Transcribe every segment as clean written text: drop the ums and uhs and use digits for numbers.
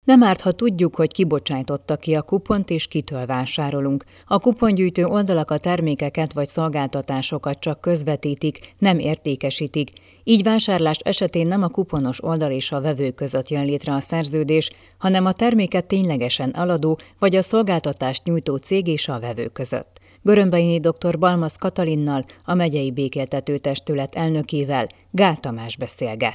Nem árt, ha tudjuk, hogy ki bocsájtotta ki a kupont és kitől vásárolunk. A kupongyűjtő oldalak a termékeket vagy szolgáltatásokat csak közvetítik, nem értékesítik. Így vásárlás esetén nem a kuponos oldal és a vevő között jön létre a szerződés, hanem a terméket ténylegesen eladó vagy a szolgáltatást nyújtó cég és a vevő között. Görömbeiné dr. Balmaz Katalinnal, a megyei békéltetőtestület elnökével Gál Tamás beszélget.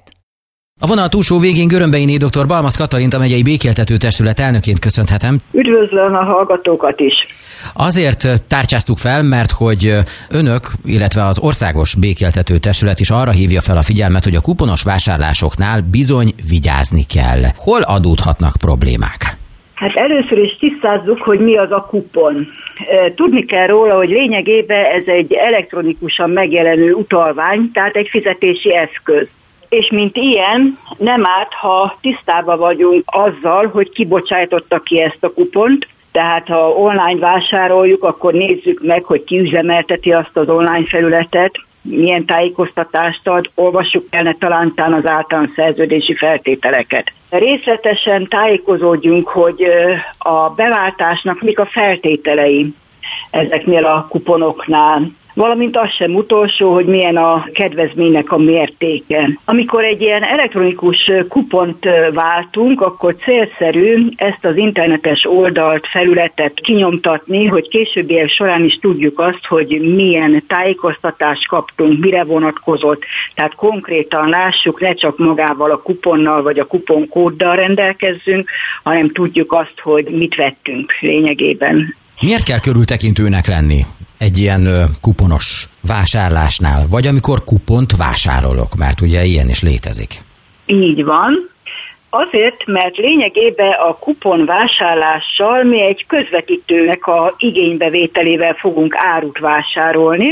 A vonal túlsó végén Görömbeiné dr. Balmaz Katalint, a megyei békéltetőtestület elnöként köszönhetem. Üdvözlöm a hallgatókat is! Azért tárcsáztuk fel, mert hogy önök, illetve az Országos Békéltetőtestület is arra hívja fel a figyelmet, hogy a kuponos vásárlásoknál bizony vigyázni kell. Hol adódhatnak problémák? Hát először is tisztázzuk, hogy mi az a kupon. Tudni kell róla, hogy lényegében ez egy elektronikusan megjelenő utalvány, tehát egy fizetési eszköz. És mint ilyen, nem árt, ha tisztában vagyunk azzal, hogy ki bocsájtotta ki ezt a kupont, tehát ha online vásároljuk, akkor nézzük meg, hogy ki üzemelteti azt az online felületet, milyen tájékoztatást ad, olvassuk el talántán az általános szerződési feltételeket. Részletesen tájékozódjunk, hogy a beváltásnak mik a feltételei ezeknél a kuponoknál, valamint az sem utolsó, hogy milyen a kedvezménynek a mértéke. Amikor egy ilyen elektronikus kupont váltunk, akkor célszerű ezt az internetes oldalt, felületet kinyomtatni, hogy későbbiek során is tudjuk azt, hogy milyen tájékoztatást kaptunk, mire vonatkozott, tehát konkrétan lássuk, ne csak magával a kuponnal vagy a kuponkóddal rendelkezzünk, hanem tudjuk azt, hogy mit vettünk lényegében. Miért kell körültekintőnek lenni egy ilyen kuponos vásárlásnál, vagy amikor kupont vásárolok, mert ugye ilyen is létezik? Így van. Azért, mert lényegében a kupon vásárlással mi egy közvetítőnek a igénybevételével fogunk árut vásárolni,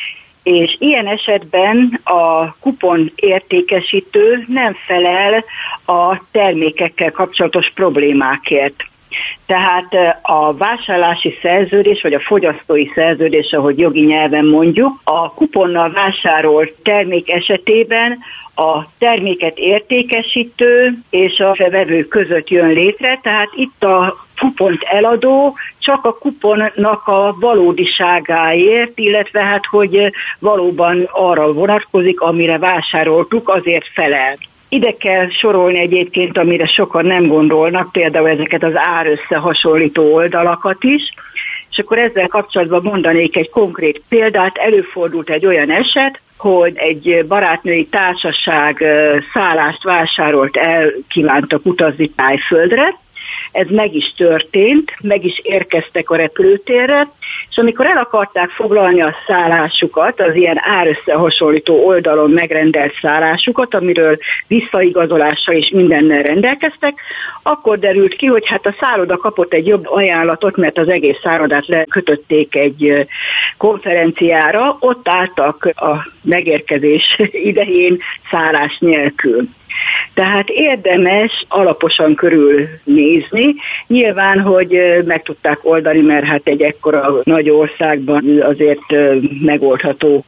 és ilyen esetben a kupon értékesítő nem felel a termékekkel kapcsolatos problémákért. Tehát a vásárlási szerződés, vagy a fogyasztói szerződés, ahogy jogi nyelven mondjuk, a kuponnal vásárolt termék esetében a terméket értékesítő és a vevő között jön létre, tehát itt a kupont eladó csak a kuponnak a valódiságáért, illetve hát, hogy valóban arra vonatkozik, amire vásároltuk, azért felel. Ide kell sorolni egyébként, amire sokan nem gondolnak, például ezeket az árösszehasonlító oldalakat is, és akkor ezzel kapcsolatban mondanék egy konkrét példát. Előfordult egy olyan eset, hogy egy barátnői társaság szállást vásárolt, kívántak utazni Tájföldre. Ez meg is történt, meg is érkeztek a repülőtérre, és amikor el akarták foglalni a szállásukat, az ilyen árösszehasonlító oldalon megrendelt szállásukat, amiről visszaigazolással és mindennel rendelkeztek, akkor derült ki, hogy hát a szálloda kapott egy jobb ajánlatot, mert az egész szállodát lekötötték egy konferenciára, ott álltak a megérkezés idején szállás nélkül. Tehát érdemes alaposan körülnézni. Nyilván, hogy meg tudták oldani, mert hát egy ekkora nagy országban azért megoldható,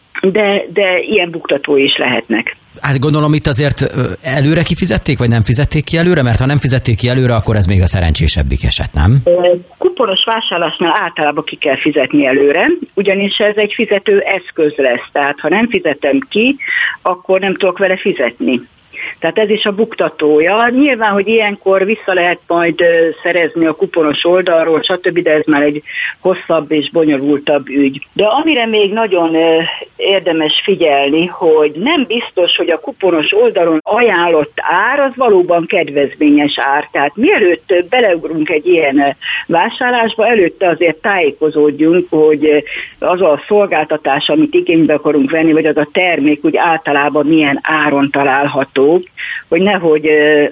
de ilyen buktatói is lehetnek. Hát gondolom itt azért előre kifizették, vagy nem fizették ki előre? Mert ha nem fizették ki előre, akkor ez még a szerencsésebbik eset, nem? Kuponos vásárlásnál általában ki kell fizetni előre, ugyanis ez egy fizető eszköz lesz. Tehát ha nem fizetem ki, akkor nem tudok vele fizetni. Tehát ez is a buktatója. Nyilván, hogy ilyenkor vissza lehet majd szerezni a kuponos oldalról, stb., de ez már egy hosszabb és bonyolultabb ügy. De amire még nagyon érdemes figyelni, hogy nem biztos, hogy a kuponos oldalon ajánlott ár az valóban kedvezményes ár. Tehát mielőtt beleugrunk egy ilyen vásárlásba, előtte azért tájékozódjunk, hogy az a szolgáltatás, amit igénybe akarunk venni, vagy az a termék úgy általában milyen áron található, hogy nehogy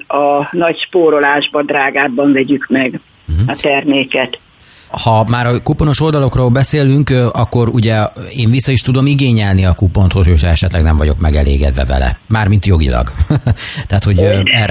a nagy spórolásban, drágábban vegyük meg a terméket. Ha már a kuponos oldalokról beszélünk, akkor ugye én vissza is tudom igényelni a kupont, hogyha esetleg nem vagyok megelégedve vele. Mármint jogilag. Tehát, hogy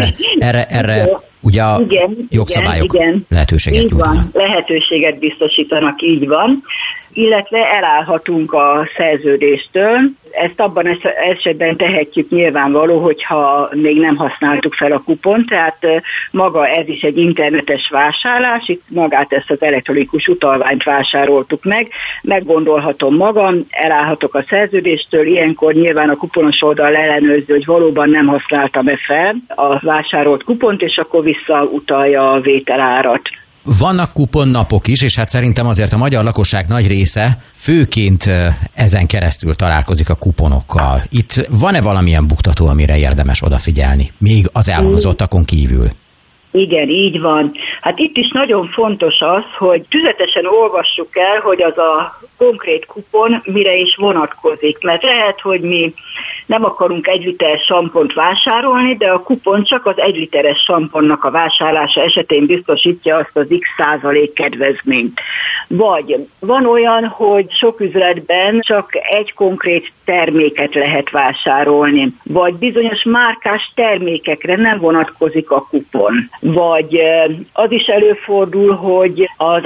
erre ugye a jogszabályok lehetőséget nyújtanak. Így van, lehetőséget biztosítanak, így van. illetve elállhatunk a szerződéstől. Ezt abban esetben tehetjük nyilvánvaló, hogyha még nem használtuk fel a kupont, tehát maga ez is egy internetes vásárlás, itt magát ezt az elektronikus utalványt vásároltuk meg, meggondolhatom magam, elállhatok a szerződéstől, ilyenkor nyilván a kuponos oldal ellenőrző, hogy valóban nem használtam-e fel a vásárolt kupont, és akkor visszautalja a vételárat. Vannak kuponnapok is, és hát szerintem azért a magyar lakosság nagy része főként ezen keresztül találkozik a kuponokkal. Itt van-e valamilyen buktató, amire érdemes odafigyelni, még az elhangzottakon kívül? Igen, így van. Hát itt is nagyon fontos az, hogy tüzetesen olvassuk el, hogy az a konkrét kupon mire is vonatkozik. Mert lehet, hogy mi nem akarunk 1 liter sampont vásárolni, de a kupon csak az 1 literes samponnak a vásárlása esetén biztosítja azt az x% kedvezményt. Vagy van olyan, hogy sok üzletben csak egy konkrét terméket lehet vásárolni, vagy bizonyos márkás termékekre nem vonatkozik a kupon. Vagy az is előfordul, hogy az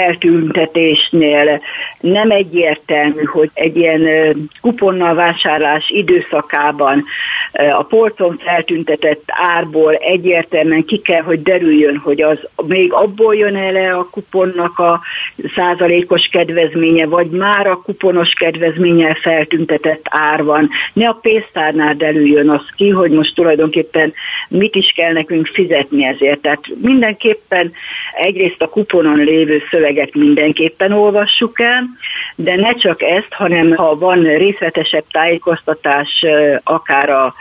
árfeltüntetésnél nem egyértelmű, hogy egy ilyen kuponnal vásárlás időszakában a polcon feltüntetett árból egyértelműen ki kell, hogy derüljön, hogy az még abból jön el a kuponnak a százalékos kedvezménye, vagy már a kuponos kedvezménnyel feltüntetett ár van. Ne a pénztárnál derüljön az ki, hogy most tulajdonképpen mit is kell nekünk fizetni ezért. Tehát mindenképpen egyrészt a kuponon lévő szöveget mindenképpen olvassuk el, de ne csak ezt, hanem ha van részletesebb tájékoztatás akár a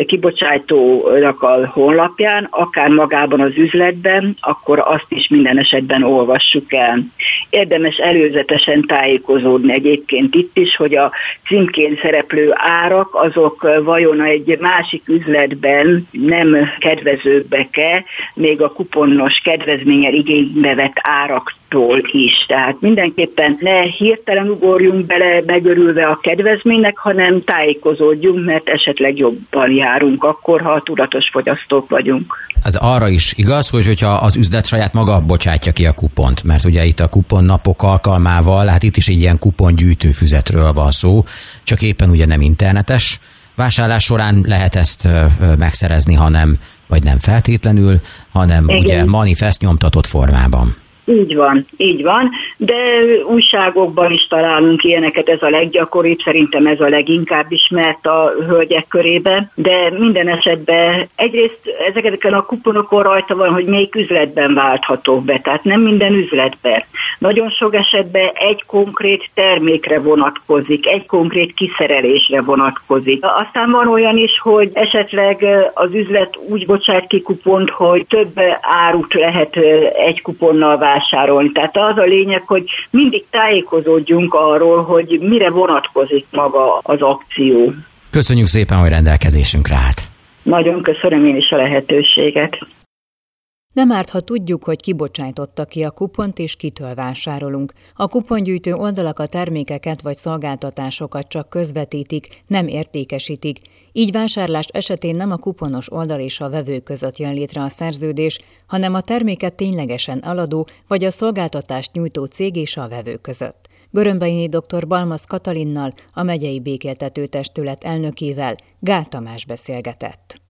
kibocsátónak a honlapján, akár magában az üzletben, akkor azt is minden esetben olvassuk el. Érdemes előzetesen tájékozódni egyébként itt is, hogy a címkén szereplő árak azok vajon egy másik üzletben nem kedvezőbbek-e, még a kuponos kedvezménnyel igénybe vett áraktól is. Tehát mindenképpen ne hirtelen ugorjunk bele megörülve a kedvezménynek, hanem tájékozódjunk, mert esetleg jobban járunk akkor, ha tudatos fogyasztók vagyunk. Ez arra is igaz, hogyha az üzlet saját maga bocsátja ki a kupont, mert ugye itt a kuponnapok alkalmával, hát itt is egy ilyen kupongyűjtő füzetről van szó, csak éppen ugye nem internetes vásárlás során lehet ezt megszerezni, vagy nem feltétlenül, hanem igen, ugye manifest nyomtatott formában. Így van, de újságokban is találunk ilyeneket, ez a leggyakoribb, szerintem ez a leginkább ismert a hölgyek körében, de minden esetben egyrészt ezeken a kuponokon rajta van, hogy melyik üzletben válthatók be, tehát nem minden üzletben. Nagyon sok esetben egy konkrét termékre vonatkozik, egy konkrét kiszerelésre vonatkozik. Aztán van olyan is, hogy esetleg az üzlet úgy bocsát ki kupont, hogy több árut lehet egy kuponnal vásárolni. Tehát az a lényeg, hogy mindig tájékozódjunk arról, hogy mire vonatkozik maga az akció. Köszönjük szépen, hogy rendelkezésünkre állt. Nagyon köszönöm én is a lehetőséget. Nem árt, ha tudjuk, hogy kibocsájtotta ki a kupont és kitől vásárolunk. A kupongyűjtő oldalak a termékeket vagy szolgáltatásokat csak közvetítik, nem értékesítik. Így vásárlás esetén nem a kuponos oldal és a vevő között jön létre a szerződés, hanem a terméket ténylegesen eladó vagy a szolgáltatást nyújtó cég és a vevő között. Görömbényi dr. Balmaz Katalinnal, a megyei békéltető testület elnökével Gál Tamás beszélgetett.